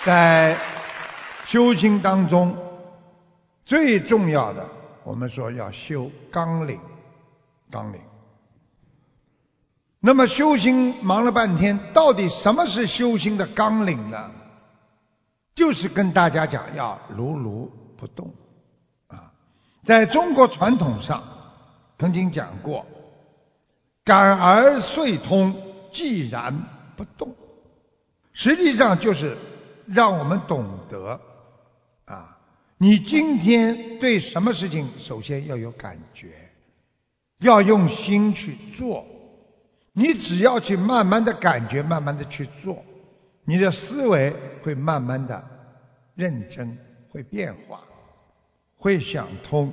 在修行当中最重要的，我们说要修纲领。纲领。那么修行忙了半天，到底什么是修行的纲领呢？就是跟大家讲要如如不动啊。在中国传统上曾经讲过，感而遂通，寂然不动。实际上就是让我们懂得啊，你今天对什么事情首先要有感觉，要用心去做。你只要去慢慢的感觉，慢慢的去做，你的思维会慢慢的认真，会变化，会想通。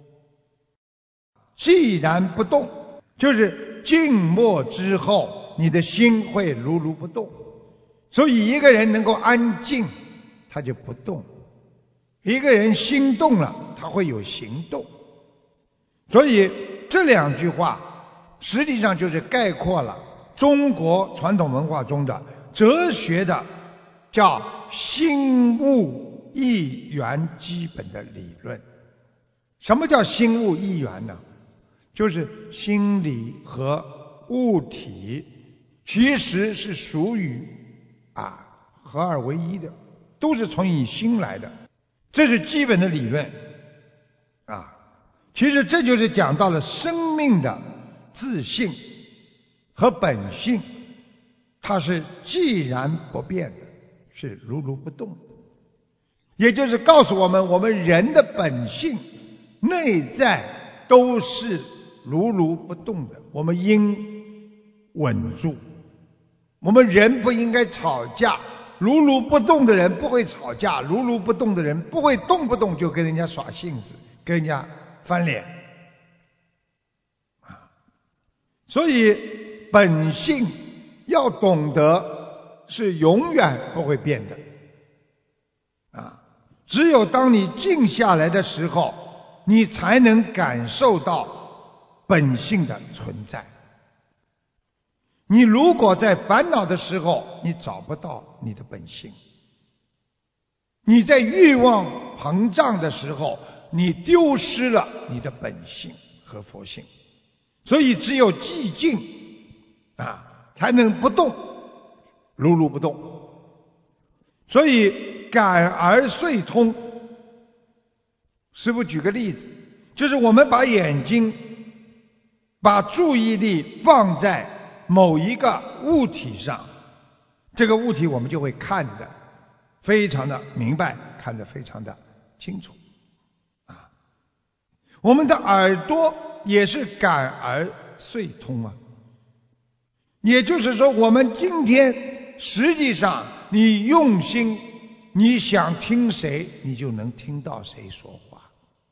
寂然不动，就是静默之后，你的心会如如不动。所以一个人能够安静，他就不动；一个人心动了，他会有行动。所以这两句话实际上就是概括了中国传统文化中的哲学的叫心物一元基本的理论。什么叫心物一元呢？就是心理和物体其实是属于合二为一的，都是从你心来的，这是基本的理论啊。其实这就是讲到了生命的自性和本性，它是寂然不变的，是如如不动。也就是告诉我们，我们人的本性内在都是如如不动的，我们应稳住。我们人不应该吵架，如如不动的人不会吵架，如如不动的人不会动不动就跟人家耍性子，跟人家翻脸。所以本性要懂得是永远不会变的只有当你静下来的时候，你才能感受到本性的存在。你如果在烦恼的时候，你找不到你的本性；你在欲望膨胀的时候，你丢失了你的本性和佛性。所以只有寂静才能不动，如如不动。所以感而遂通。师父举个例子，就是我们把眼睛把注意力放在某一个物体上，这个物体我们就会看得非常的明白，看得非常的清楚我们的耳朵也是感而遂通也就是说，我们今天实际上你用心，你想听谁，你就能听到谁说话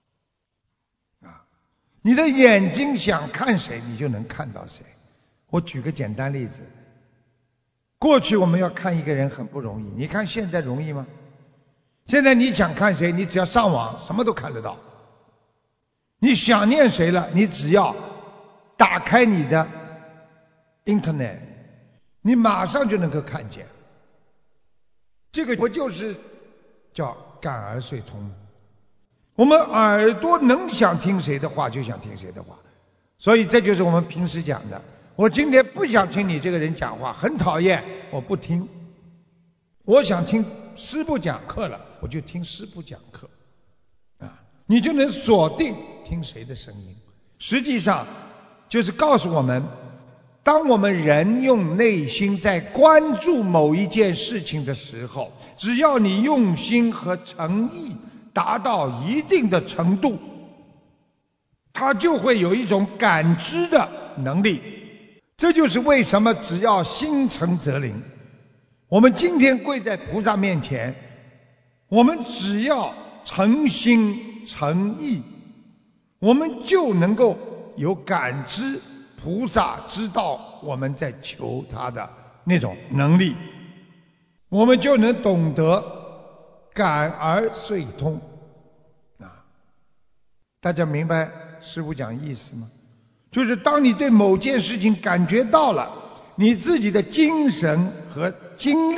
你的眼睛想看谁，你就能看到谁。我举个简单例子，过去我们要看一个人很不容易，你看现在容易吗？现在你想看谁，你只要上网什么都看得到。你想念谁了，你只要打开你的 Internet， 你马上就能够看见。这个不就是叫感而遂通？我们耳朵能想听谁的话就想听谁的话，所以这就是我们平时讲的，我今天不想听你这个人讲话，很讨厌，我不听。我想听师父讲课了，我就听师父讲课你就能锁定听谁的声音。实际上就是告诉我们，当我们人用内心在关注某一件事情的时候，只要你用心和诚意达到一定的程度，它就会有一种感知的能力。这就是为什么只要心诚则灵。我们今天跪在菩萨面前，我们只要诚心诚意，我们就能够有感知菩萨知道我们在求他的那种能力，我们就能懂得感而遂通大家明白师父讲意思吗？就是当你对某件事情感觉到了，你自己的精神和精力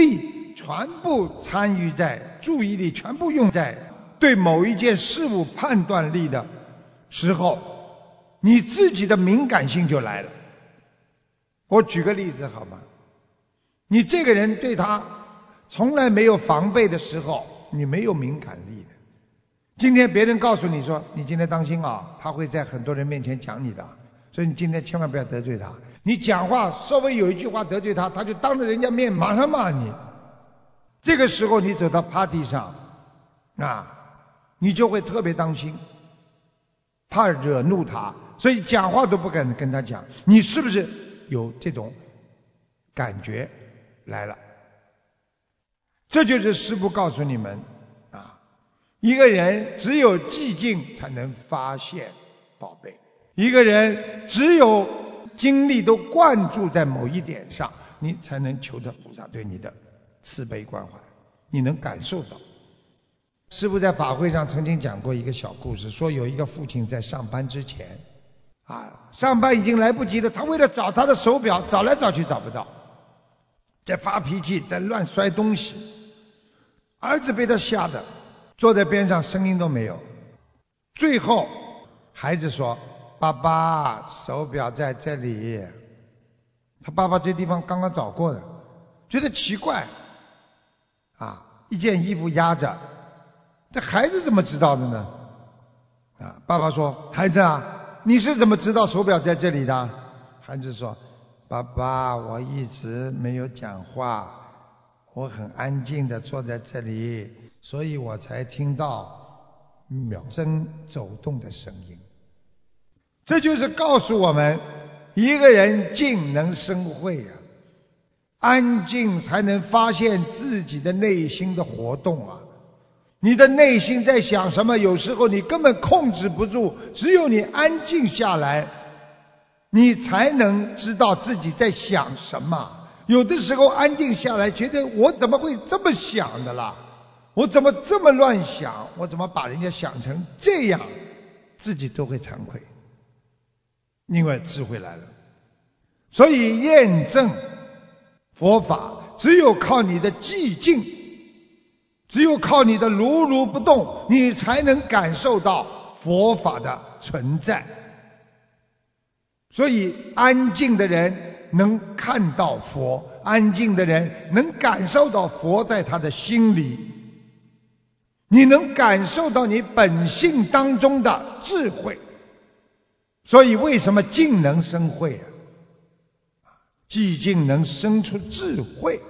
全部参与在，注意力全部用在对某一件事物判断力的时候，你自己的敏感性就来了。我举个例子好吗？你这个人对他从来没有防备的时候，你没有敏感力的。今天别人告诉你说，你今天当心啊，他会在很多人面前讲你的，所以你今天千万不要得罪他。你讲话稍微有一句话得罪他，他就当着人家面马上骂你。这个时候你走到 party 上你就会特别当心，怕惹怒他，所以讲话都不敢跟他讲。你是不是有这种感觉来了？这就是师父告诉你们一个人只有寂静才能发现宝贝，一个人只有精力都灌注在某一点上，你才能求得菩萨对你的慈悲关怀，你能感受到。师父在法会上曾经讲过一个小故事，说有一个父亲在上班之前上班已经来不及了，他为了找他的手表找来找去找不到，在发脾气，在乱摔东西。儿子被他吓得坐在边上声音都没有。最后孩子说，爸爸，手表在这里。他爸爸这地方刚刚找过的，觉得奇怪一件衣服压着，这孩子怎么知道的呢？爸爸说，孩子你是怎么知道手表在这里的？孩子说，爸爸，我一直没有讲话，我很安静地坐在这里，所以我才听到秒针走动的声音。这就是告诉我们，一个人静能生慧安静才能发现自己的内心的活动你的内心在想什么，有时候你根本控制不住，只有你安静下来，你才能知道自己在想什么。有的时候安静下来，觉得我怎么会这么想的啦？我怎么这么乱想？我怎么把人家想成这样？自己都会惭愧，因为智慧来了。所以验证佛法，只有靠你的寂静，只有靠你的如如不动，你才能感受到佛法的存在。所以安静的人能看到佛，安静的人能感受到佛在他的心里，你能感受到你本性当中的智慧。所以为什么静能生慧寂静能生出智慧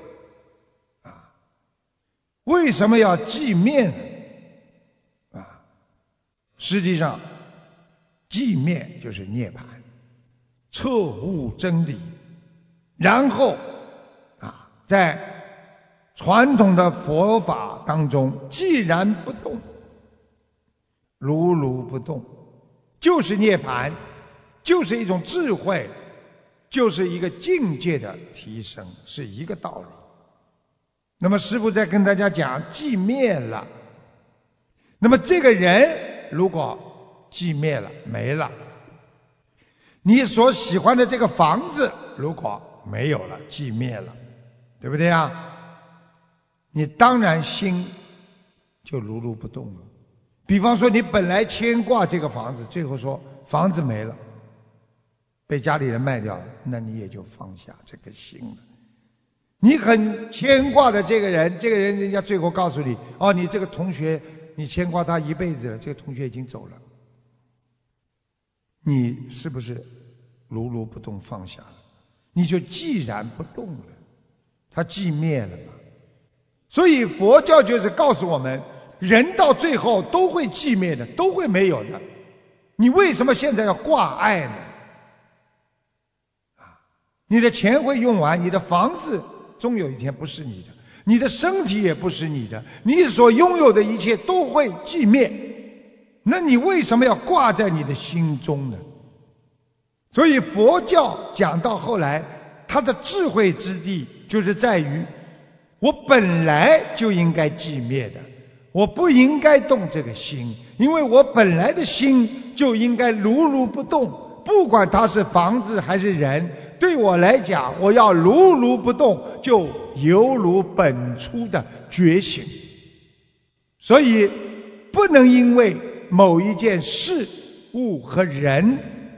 为什么要寂灭实际上寂灭就是涅槃，彻悟真理。然后在传统的佛法当中，既然不动，如如不动，就是涅槃，就是一种智慧，就是一个境界的提升，是一个道理。那么师父在跟大家讲寂灭了，那么这个人如果寂灭了没了，你所喜欢的这个房子如果没有了，寂灭了，对不对你当然心就如如不动了。比方说你本来牵挂这个房子，最后说房子没了，被家里人卖掉了，那你也就放下这个心了。你很牵挂的这个人，人家最后告诉你，你这个同学你牵挂他一辈子了，这个同学已经走了，你是不是如如不动放下了？你就寂然不动了，他寂灭了嘛。所以佛教就是告诉我们，人到最后都会寂灭的，都会没有的。你为什么现在要挂碍呢？你的钱会用完，你的房子终有一天不是你的，你的身体也不是你的，你所拥有的一切都会寂灭，那你为什么要挂在你的心中呢？所以佛教讲到后来，它的智慧之地就是在于，我本来就应该寂灭的，我不应该动这个心，因为我本来的心就应该如如不动， 不管它是房子还是人，对我来讲，我要如如不动，就犹如本初的觉醒。所以不能因为某一件事物和人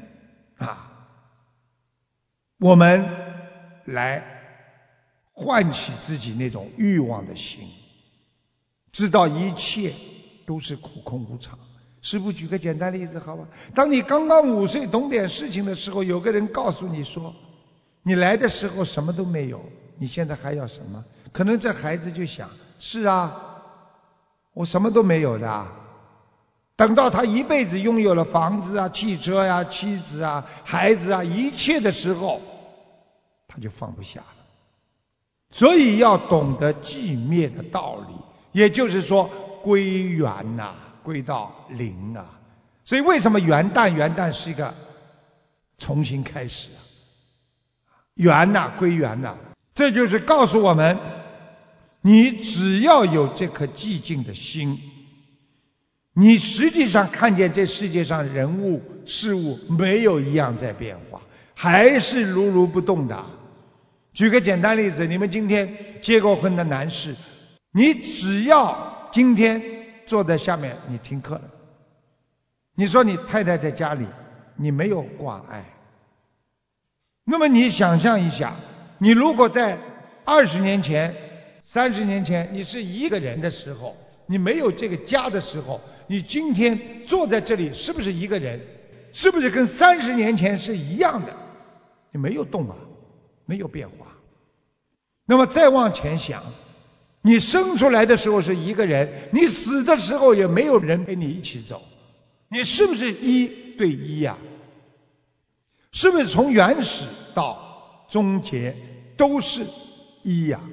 我们来唤起自己那种欲望的心，知道一切都是苦空无常。师父举个简单例子好吧，当你刚刚5岁懂点事情的时候，有个人告诉你说，你来的时候什么都没有，你现在还要什么？可能这孩子就想，是啊，我什么都没有的啊。等到他一辈子拥有了房子啊、汽车啊、妻子啊、孩子啊一切的时候，他就放不下了。所以要懂得寂灭的道理，也就是说归元归到零啊。所以为什么元旦是一个重新开始啊？元归元这就是告诉我们，你只要有这颗寂静的心，你实际上看见这世界上人物事物没有一样在变化，还是如如不动的。举个简单例子，你们今天结过婚的男士，你只要今天坐在下面你听课了，你说你太太在家里你没有挂碍，那么你想象一下，你如果在20年前、30年前你是一个人的时候，你没有这个家的时候，你今天坐在这里是不是一个人？是不是跟30年前是一样的？你没有动啊，没有变化。那么再往前想，你生出来的时候是一个人，你死的时候也没有人陪你一起走，你是不是1对1呀？是不是从原始到终结都是1呀？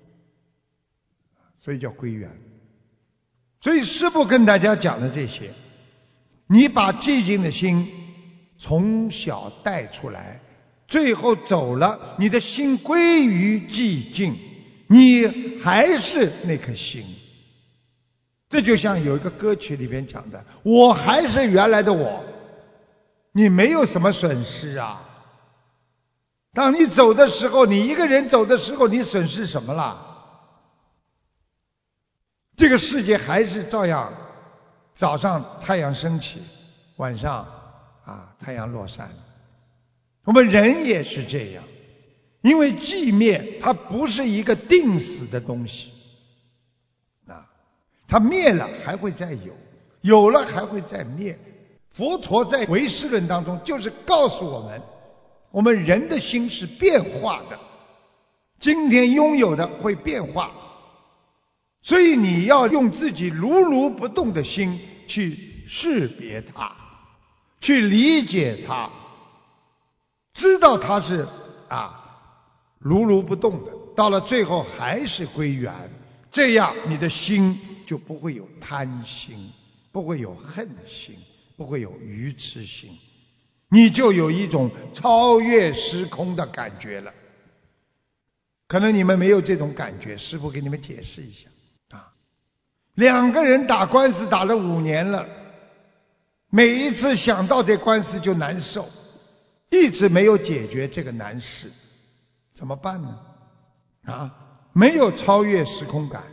所以叫归元。所以师父跟大家讲的这些，你把寂静的心从小带出来，最后走了，你的心归于寂静，你还是那颗心。这就像有一个歌曲里边讲的，我还是原来的我，你没有什么损失啊。当你走的时候，你一个人走的时候，你损失什么了？这个世界还是照样，早上太阳升起，晚上太阳落山。我们人也是这样，因为寂灭它不是一个定死的东西它灭了还会再有，有了还会再灭。佛陀在唯识论当中就是告诉我们，我们人的心是变化的，今天拥有的会变化，所以你要用自己如如不动的心去识别它，去理解它，知道它是如如不动的，到了最后还是归元，这样你的心就不会有贪心，不会有恨心，不会有愚痴心，你就有一种超越时空的感觉了。可能你们没有这种感觉，师父给你们解释一下2个人打官司打了5年了，每一次想到这官司就难受，一直没有解决这个难事，怎么办呢？没有超越时空感，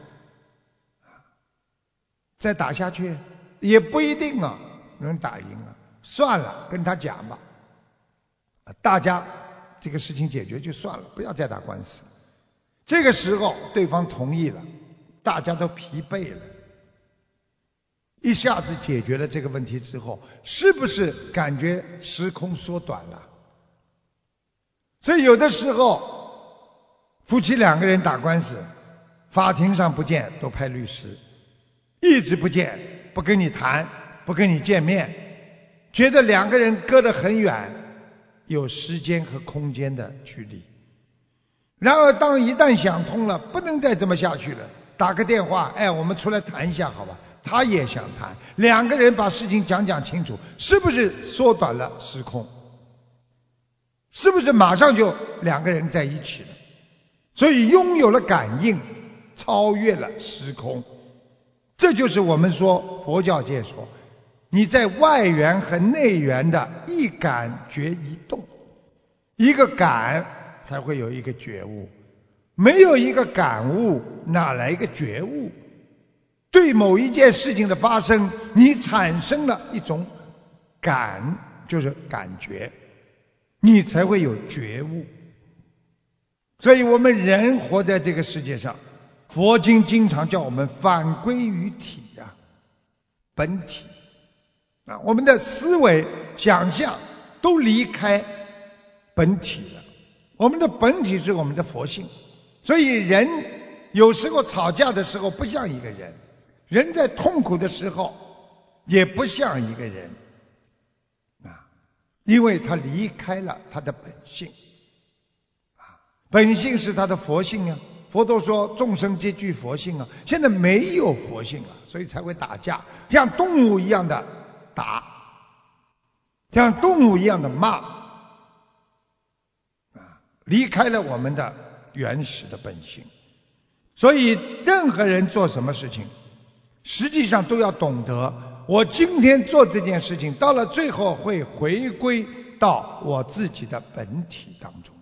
再打下去也不一定能打赢算了，跟他讲吧，大家这个事情解决就算了，不要再打官司。这个时候对方同意了，大家都疲惫了，一下子解决了这个问题之后，是不是感觉时空缩短了？所以有的时候夫妻2个人打官司，法庭上不见都派律师，一直不见，不跟你谈，不跟你见面，觉得2个人隔得很远，有时间和空间的距离。然而当一旦想通了，不能再这么下去了，打个电话，我们出来谈一下好吧，他也想谈，2个人把事情讲清楚，是不是缩短了时空？是不是马上就2个人在一起了？所以拥有了感应，超越了时空。这就是我们说佛教界说你在外缘和内缘的一感觉一动，一个感才会有一个觉悟，没有一个感悟，哪来一个觉悟？对某一件事情的发生，你产生了一种感，就是感觉，你才会有觉悟。所以我们人活在这个世界上，佛经经常叫我们返归于体啊，本体啊，我们的思维想象都离开本体了。我们的本体是我们的佛性，所以人有时候吵架的时候不像一个人，人在痛苦的时候也不像一个人啊，因为他离开了他的本性啊，本性是他的佛性啊。佛陀说众生皆具佛性啊，现在没有佛性了，所以才会打架，像动物一样的打，像动物一样的骂啊，离开了我们的原始的本性。所以任何人做什么事情，实际上都要懂得，我今天做这件事情，到了最后会回归到我自己的本体当中。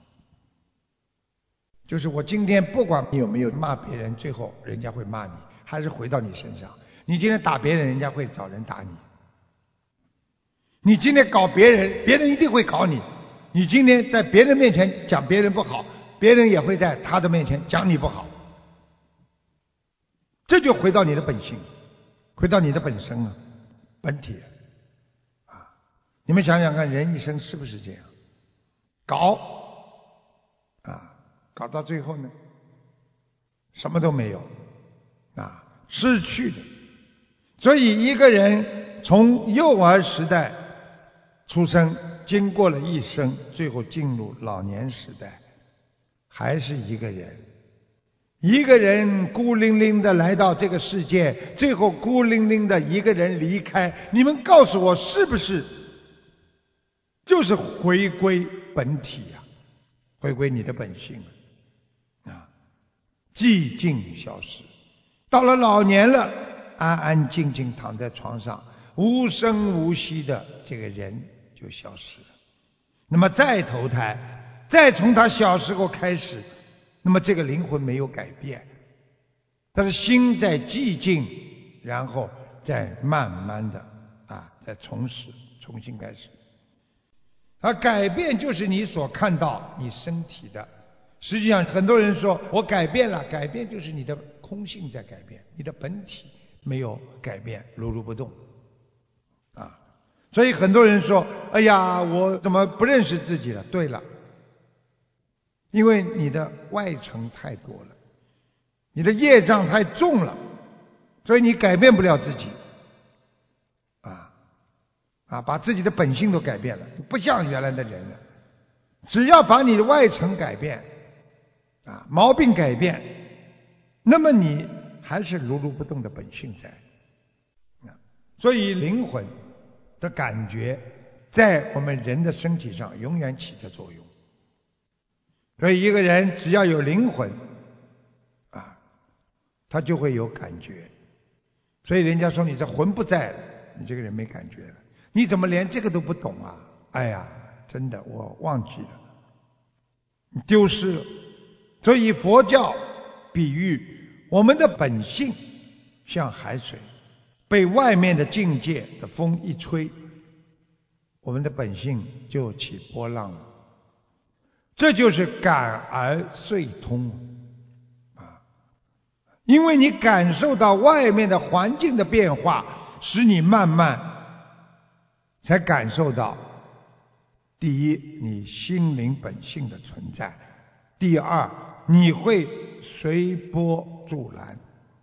就是我今天不管你有没有骂别人，最后人家会骂你，还是回到你身上。你今天打别人，人家会找人打你；你今天搞别人，别人一定会搞你；你今天在别人面前讲别人不好，别人也会在他的面前讲你不好。这就回到你的本性，回到你的本身啊，本体啊。你们想想看，人一生是不是这样？搞到最后呢，什么都没有啊，失去的。所以一个人从幼儿时代出生，经过了一生，最后进入老年时代，还是一个人。一个人孤零零的来到这个世界，最后孤零零的一个人离开。你们告诉我，是不是就是回归本体啊，回归你的本性啊，寂静消失。到了老年了，安安静静躺在床上，无声无息的这个人就消失了。那么再投胎，再从他小时候开始，那么这个灵魂没有改变，但是心在寂静，然后再慢慢的再重新开始。而改变就是你所看到你身体的。实际上很多人说我改变了，改变就是你的空性在改变，你的本体没有改变，如如不动啊。所以很多人说，哎呀，我怎么不认识自己了？对了，因为你的外层太多了，你的业障太重了，所以你改变不了自己把自己的本性都改变了，不像原来的人了。只要把你的外层改变毛病改变，那么你还是如如不动的本性在所以灵魂的感觉在我们人的身体上永远起着作用。所以一个人只要有灵魂他就会有感觉。所以人家说你这魂不在了，你这个人没感觉了。你怎么连这个都不懂啊？哎呀，真的我忘记了，你丢失了。所以佛教比喻我们的本性像海水，被外面的境界的风一吹，我们的本性就起波浪了。这就是感而遂通因为你感受到外面的环境的变化，使你慢慢才感受到，第一，你心灵本性的存在；第二，你会随波逐澜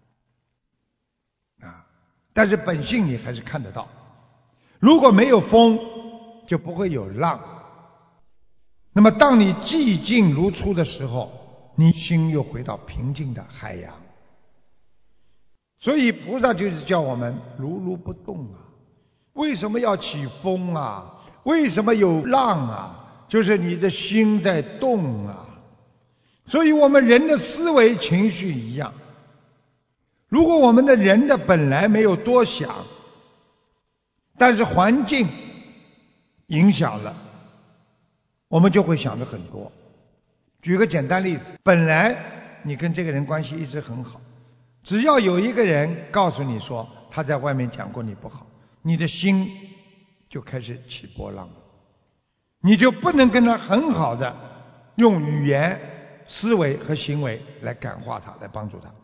但是本性你还是看得到。如果没有风，就不会有浪。那么当你寂静如初的时候，你心又回到平静的海洋。所以菩萨就是叫我们如如不动为什么要起风为什么有浪就是你的心在动所以我们人的思维情绪一样。如果我们的人的本来没有多想， 但是环境影响了，我们就会想的很多。举个简单例子，本来你跟这个人关系一直很好，只要有一个人告诉你说他在外面讲过你不好，你的心就开始起波浪了，你就不能跟他很好的用语言、思维和行为来感化他，来帮助他。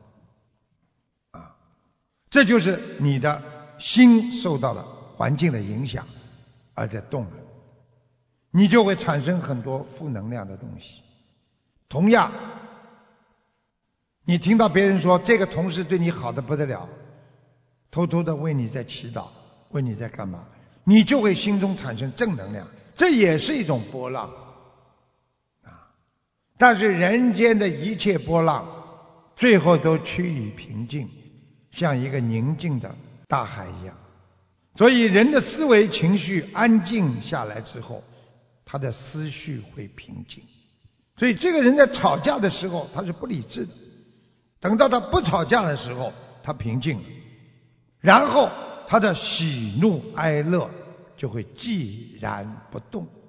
这就是你的心受到了环境的影响而在动了，你就会产生很多负能量的东西。同样，你听到别人说这个同事对你好的不得了，偷偷的为你在祈祷，为你在干嘛，你就会心中产生正能量，这也是一种波浪但是人间的一切波浪最后都趋于平静，像一个宁静的大海一样。所以人的思维情绪安静下来之后，他的思绪会平静。所以这个人在吵架的时候他是不理智的，等到他不吵架的时候他平静了，然后他的喜怒哀乐就会寂然不动。